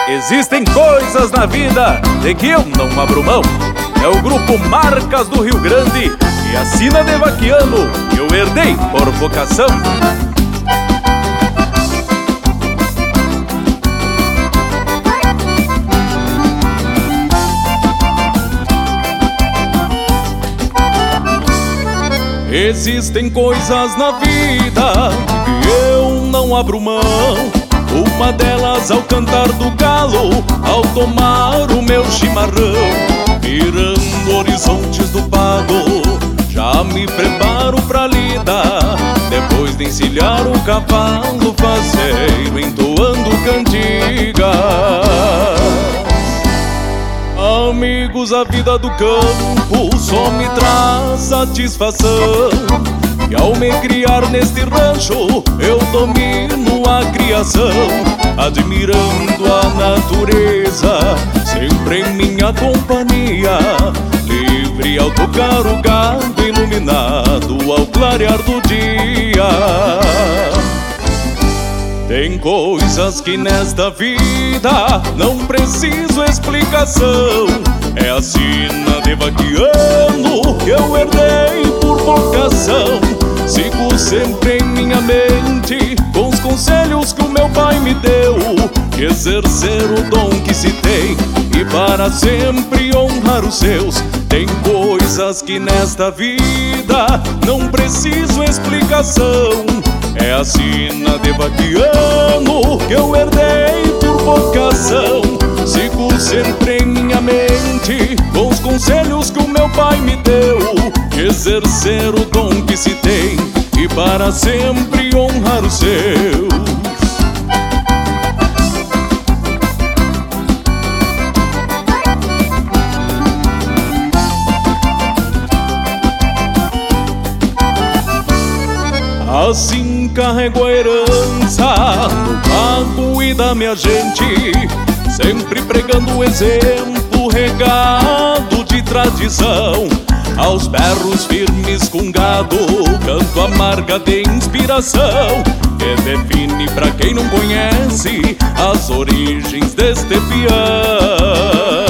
Existem coisas na vida de que eu não abro mão. É o grupo Marcas do Rio Grande e a sina de vaquiano que eu herdei por vocação. Existem coisas na vida que eu não abro mão. Uma delas ao cantar do galo, ao tomar o meu chimarrão. Mirando horizontes do pago, já me preparo pra lida. Depois de encilhar o cavalo faceiro, entoando cantigas. Amigos, a vida do campo só me traz satisfação. E ao me criar neste rancho, eu domino a criação, admirando a natureza, sempre em minha companhia, livre ao tocar o gado, iluminado ao clarear do dia. Tem coisas que nesta vida não preciso explicação. É a sina de vaquiano que eu herdei por vocação. Sigo sempre em minha mente com os conselhos que o meu pai me deu, que exercer o dom que se tem e para sempre honrar os seus. Tem coisas que nesta vida não preciso explicação. É a sina de vaquiano que eu herdei por vocação. Sigo sempre em minha mente com os conselhos que o meu pai me deu, que exercer o dom que se tem e para sempre honrar os seus. Assim carrego a herança do pago e da minha gente, sempre pregando o exemplo regado de tradição. Aos berros firmes com gado, canto amarga de inspiração, que define pra quem não conhece as origens deste peão.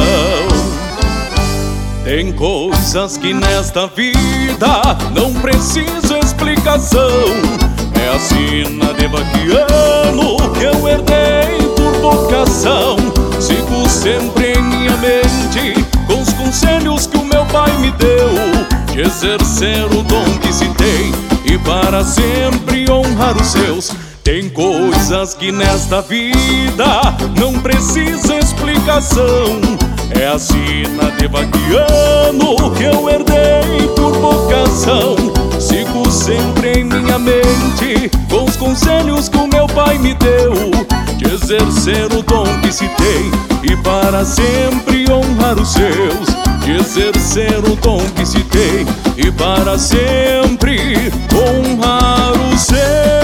Tem coisas que nesta vida não preciso explicação. É a sina de vaquiano que eu herdei por vocação. Sigo sempre em minha mente com os conselhos que o meu pai me deu, de exercer o dom que se tem e para sempre honrar os seus. Tem coisas que nesta vida não precisa explicação. É a sina de vaquiano que eu herdei por vocação. Sigo sempre em minha mente com os conselhos que o meu pai me deu, de exercer o dom que se tem e para sempre honrar os seus. De exercer o dom que se tem e para sempre honrar os seus.